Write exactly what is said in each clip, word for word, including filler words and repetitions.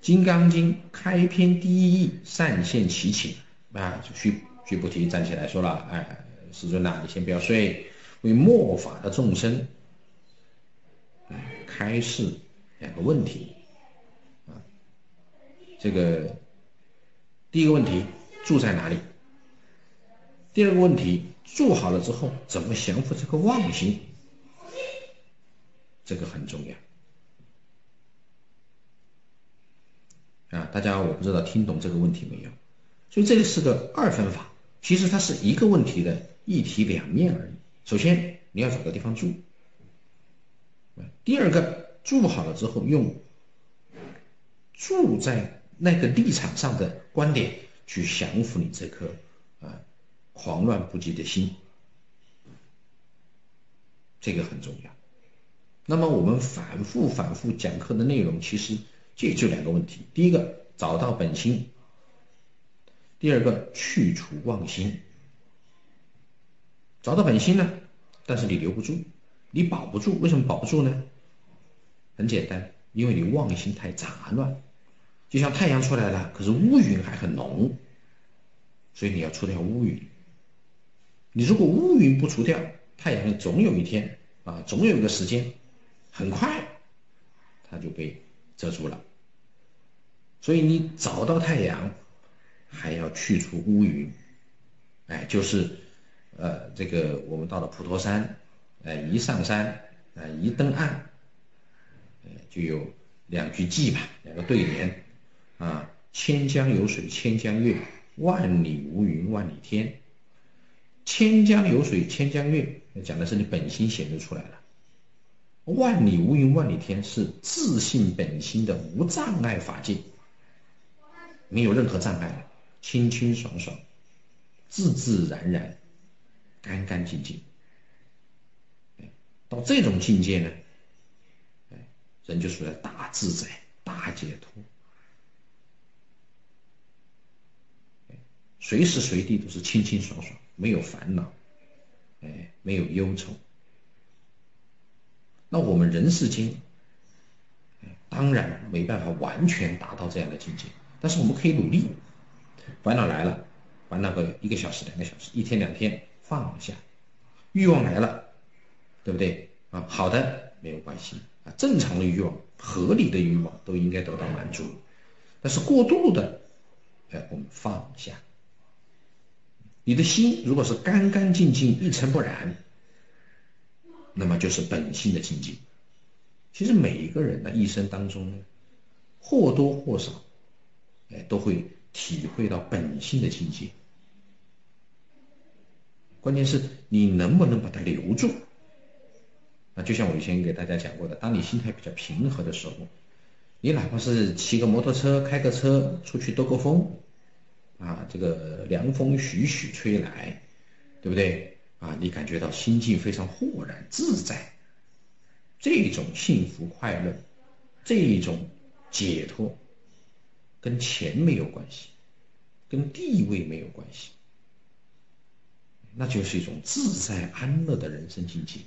金刚经》开篇第一义，善现其情啊，须须菩提站起来说了：“哎，世尊呐，你先不要睡，为末法的众生，哎，开示两个问题啊。这个第一个问题，住在哪里？第二个问题，住好了之后，怎么降服这个妄心？这个很重要。”啊，大家我不知道听懂这个问题没有？所以这里是个二分法，其实它是一个问题的一体两面而已。首先你要找个地方住，第二个住好了之后，用住在那个立场上的观点去降服你这颗啊狂乱不羁的心，这个很重要。那么我们反复反复讲课的内容，其实这就两个问题：第一个，找到本心；第二个，去除妄心。找到本心呢，但是你留不住，你保不住。为什么保不住呢？很简单，因为你妄心太杂乱。就像太阳出来了，可是乌云还很浓，所以你要除掉乌云。你如果乌云不除掉，太阳总有一天啊，总有一个时间，很快它就被遮住了。所以你找到太阳，还要去除乌云。哎，就是呃，这个我们到了普陀山，哎，一上山，哎，一登岸，哎，就有两句偈吧，两个对联啊：千江有水千江月，万里无云万里天。千江有水千江月，讲的是你本心显露出来了。万里无云万里天是自信本心的无障碍法界，没有任何障碍，清清爽爽，自自然然，干干净净。到这种境界呢，人就属于大自在、大解脱，随时随地都是清清爽爽，没有烦恼，哎，没有忧愁。那我们人世间，当然没办法完全达到这样的境界，但是我们可以努力。烦恼来了，烦恼个一个小时、两个小时、一天两天放下；欲望来了，对不对啊？好的没有关系啊，正常的欲望、合理的欲望都应该得到满足，但是过度的，哎，我们放下。你的心如果是干干净净、一尘不染，那么就是本性的境界。其实每一个人的一生当中呢，或多或少，哎，都会体会到本性的境界。关键是你能不能把它留住。那就像我以前给大家讲过的，当你心态比较平和的时候，你哪怕是骑个摩托车、开个车出去兜个风啊，这个凉风徐徐吹来，对不对啊？你感觉到心境非常豁然自在，这种幸福快乐，这种解脱，跟钱没有关系，跟地位没有关系，那就是一种自在安乐的人生境界。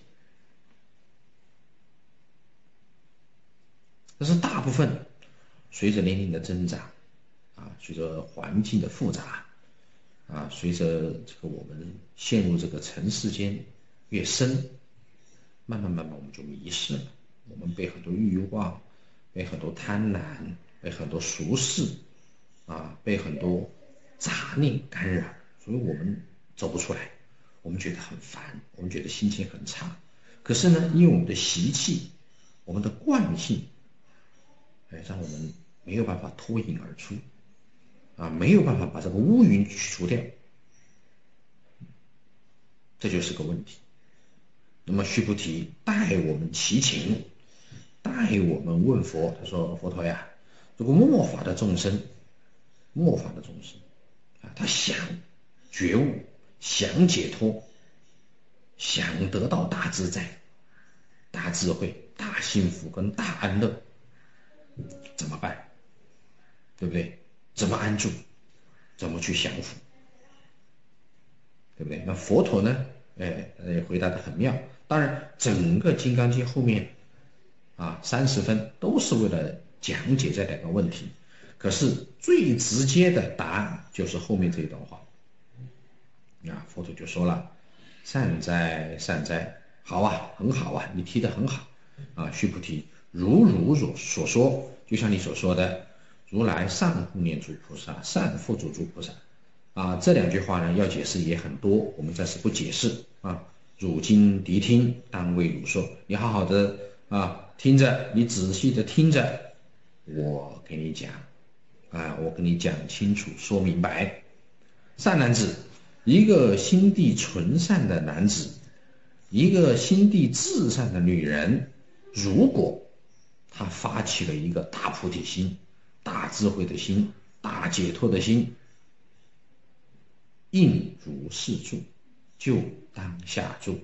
但是大部分随着年龄的增长啊，随着环境的复杂啊，随着这个我们陷入这个尘世间越深，慢慢慢慢我们就迷失了。我们被很多欲望，被很多贪婪，被很多俗事啊，被很多杂念感染，所以我们走不出来，我们觉得很烦，我们觉得心情很差。可是呢，因为我们的习气，我们的惯性，哎，让我们没有办法脱颖而出啊，没有办法把这个乌云去除掉，这就是个问题。那么须菩提带我们祈请，带我们问佛，他说：“佛陀呀，如果末法的众生，末法的众生啊，他想觉悟，想解脱，想得到大自在、大智慧、大幸福跟大安乐，怎么办？对不对？怎么安住？怎么去降服？对不对？那佛陀呢？哎，也回答得很妙。当然，整个《金刚经》后面啊三十分都是为了讲解这两个问题。 可是最直接的答案就是后面这一段话啊，佛陀就说了：善哉善哉，好啊，很好啊，你提得很好啊，须菩提，如如所所说，就像你所说的，如来善护念诸菩萨，善护助诸菩萨啊。这两句话呢，要解释也很多，我们暂时不解释啊。汝今谛听，当为汝说，你好好的啊听着，你仔细的听着，我给你讲啊，我给你讲清楚，说明白。善男子，一个心地纯善的男子，一个心地至善的女人，如果他发起了一个大菩提心、大智慧的心、大解脱的心，应如是住，就当下住，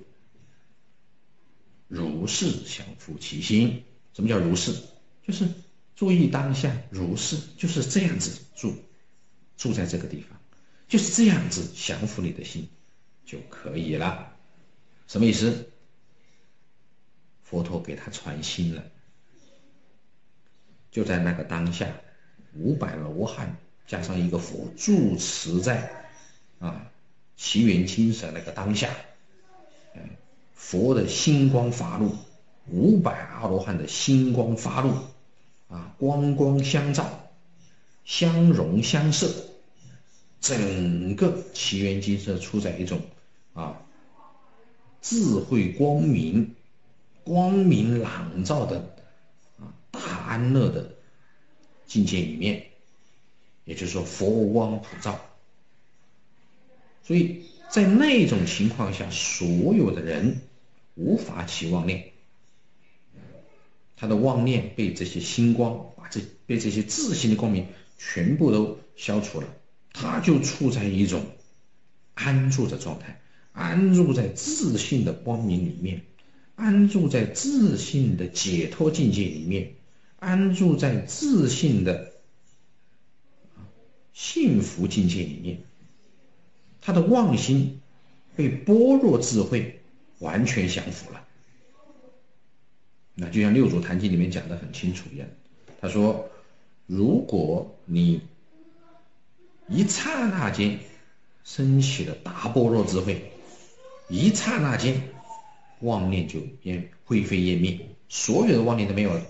如是降伏其心。什么叫如是？就是注意当下，如是就是这样子住，住在这个地方，就是这样子降伏你的心就可以了。什么意思？佛陀给他传心了，就在那个当下，五百罗汉加上一个佛住持在啊祇园精舍那个当下，佛的星光发露，五百阿罗汉的星光发露啊，光光相照，相融相摄，整个祇园精舍处在一种啊智慧光明、光明朗照的啊大安乐的境界里面，也就是说佛光普照。所以在那种情况下，所有的人无法起妄念，他的妄念被这些星光，把这被这些自信的光明全部都消除了，他就处在一种安住的状态，安住在自信的光明里面，安住在自信的解脱境界里面，安住在自信的幸福境界里面。他的妄心被般若智慧完全降服了。那就像六祖坛经里面讲得很清楚一样，他说如果你一刹那间升起了大般若智慧，一刹那间妄念就灰飞烟灭，所有的妄念都没有了，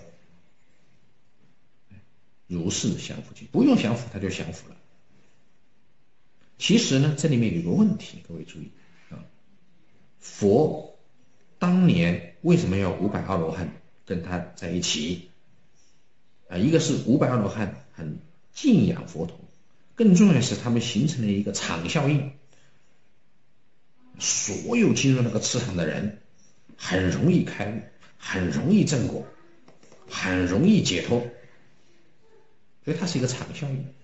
如是降伏其，不用降伏他就降服了。其实呢，这里面有一个问题，各位注意啊，佛当年为什么要五百阿罗汉跟他在一起啊？一个是五百阿罗汉很敬仰佛陀，更重要的是他们形成了一个场效应，所有进入那个磁场的人很容易开悟，很容易正果，很容易解脱，所以它是一个场效应。